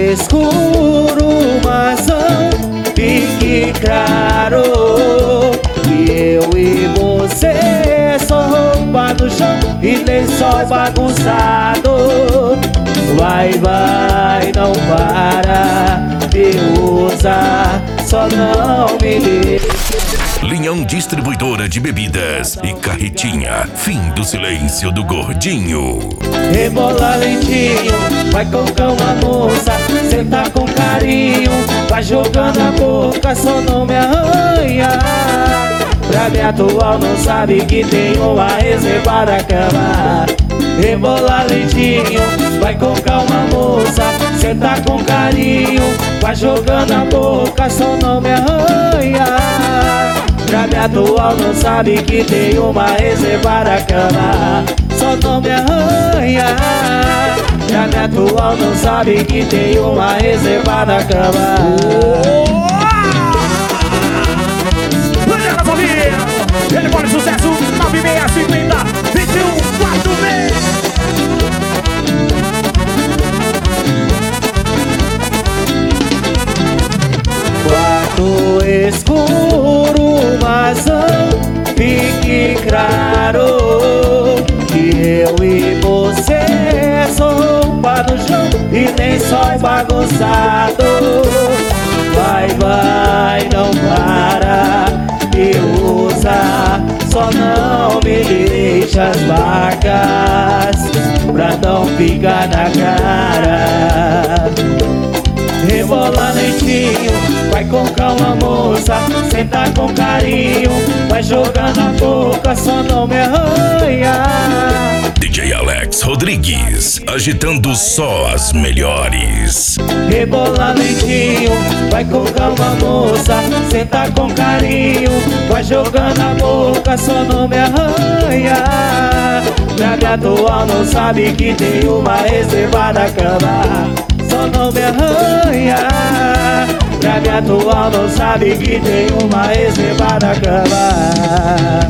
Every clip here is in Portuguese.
escuro, maçã, fique claro que eu e você só roupa no chão e lençol bagunçado. Vai, não para de usar, só não me liga. Linhão Distribuidora de Bebidas e Carretinha. Fim do silêncio do gordinho. Rebola lentinho, vai com calma moça, senta com carinho, vai jogando a boca, só não me arranha. Pra me atual não sabe que tem uma reserva na cama. Rebola lentinho, vai com calma moça, senta com carinho, vai jogando a boca, só não me arranha. Pra me atual não sabe que tem uma reserva na cama, só não me arranha. Pra me atual não sabe que tem uma reserva na cama. Olha a gasolina, ele pode sucesso, 9650 2146. Quarto escuro, maçã, fique claro que eu e você só roupa no chão e nem sol bagunçado. Vai, não para de usar, só não me deixa as marcas pra não ficar na cara. Rebola lentinho, vai com calma moça, senta com carinho, vai jogando a boca, só não me arranha. DJ Alex Rodrigues, agitando só as melhores. Rebola lentinho, vai com calma moça, senta com carinho, vai jogando a boca, só não me arranha. Pra me atual não sabe que tem uma reserva na cama, só não me arranha. Pra me atual não sabe que tem uma reserva na cama.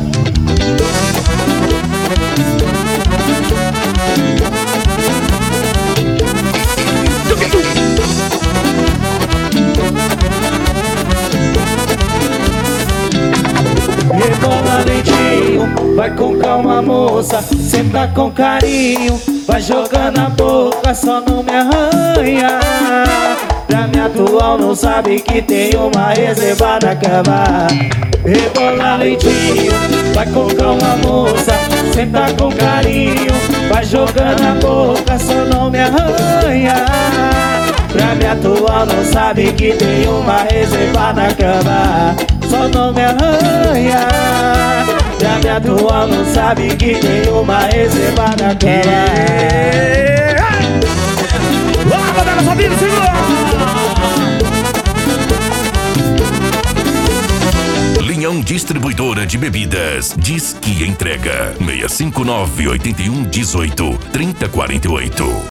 Rebola lentinho, vai com calma moça, senta com carinho, vai jogando a boca, só não me arranha. Pra me atual não sabe que tem uma reserva na cama. Rebola lentinho, vai com calma moça, senta com carinho, vai jogando a boca, só não me arranha. Pra me atual não sabe que tem uma reserva na cama, só não me arranha. Pra me atual não sabe que tem uma reserva na cama. Vamos, galera, sobe, segura! Linhão Distribuidora de Bebidas. Diz que entrega. 659-8118-3048.